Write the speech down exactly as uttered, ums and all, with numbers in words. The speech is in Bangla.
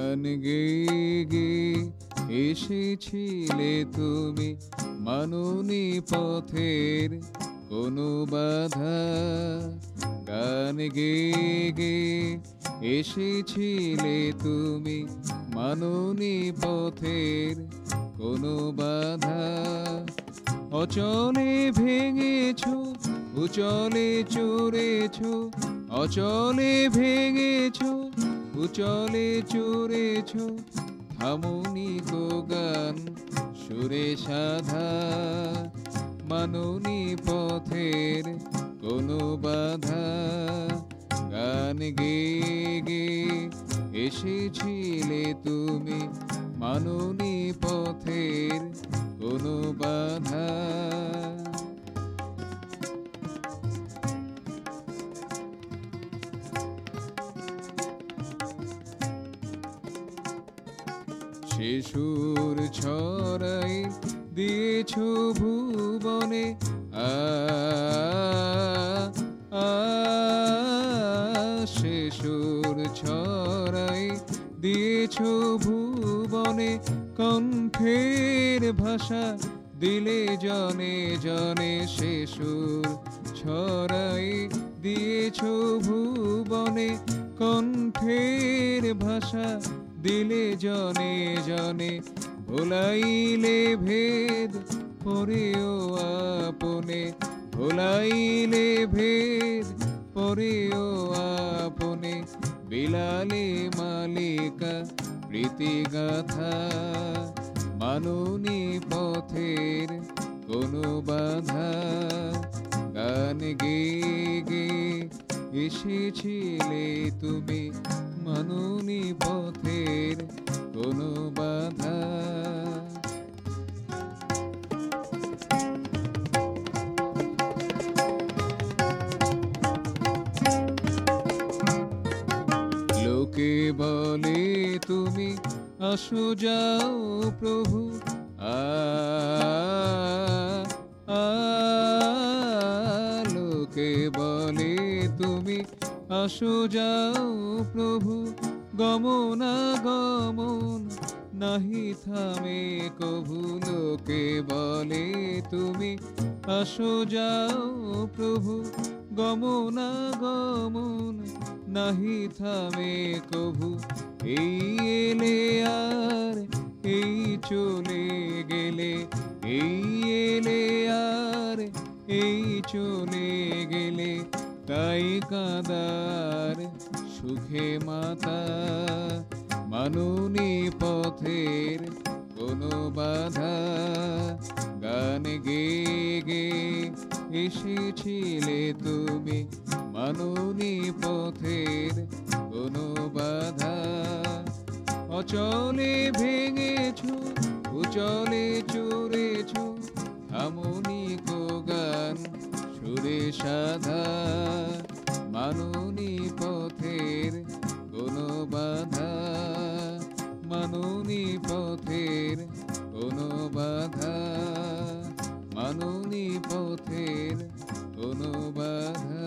গান গেয়ে গেয়ে এসেছিলে তুমি, মাননি পথের কোনো বাধা। গান গেয়ে গেয়ে এসেছিলে তুমি, মাননি পথের কোনো বাধা। অচলে ভেঙেছো, উচলে চড়েছো, অচলে ভেঙেছো, উচলে চড়েছো, থামুনি কো গান সুরে সাধা। মাননি পথের কোনো বাধা। গান গেয়ে গেয়ে এসেছিলে তুমি, মাননি পথের কোনো বাধা। সে সুর ছড়াই দিয়েছো ভুবনে, আ আ সে সুর ছড়াই দিয়েছো ভুবনে, কণ্ঠের ভাষা দিলে জনে জনে। সে সুর ছড়াই দিয়েছো ভুবনে, কণ্ঠের ভাষা দিলে জনে জনে। ভোলাইলে ভেদ পরেও আপনে, ভোলাইলে ভেদ পরেও আপনে। বিলালে মালিকা প্রীতি গাথা, মাননি পথের কোনো বাধা। গান গেয়ে গেয়ে এসেছিলে তুমি, মাননি পথের কোনো বাধা। লোকে বলে তুমি আসো যাও প্রভু, আ আ লোকে বলে তুমি আসো যাও প্রভু। গমনা গমন নাহি থামে কভু, লোকে বলে তুমি আসো যাও প্রভু। গমনা গমন নাহি থামে কভু। এই এলে আর এই চলে গেলে, এই এলে আর এই চলে গেলে। তাই কাঁদার সুখে মাতা, মাননি পথের কোনো বাধা। গান গেয়ে গেয়ে এসেছিলে তুমি, মাননি পথের কোনো বাধা। অচলে ভেঙেছো, উচলে চড়েছো, থামুনি কো গান সুরে সাধা। মাননি পথের কোনো বাধা, মাননি পথের কোনো বাধা, মাননি পথের কোনো বাধা।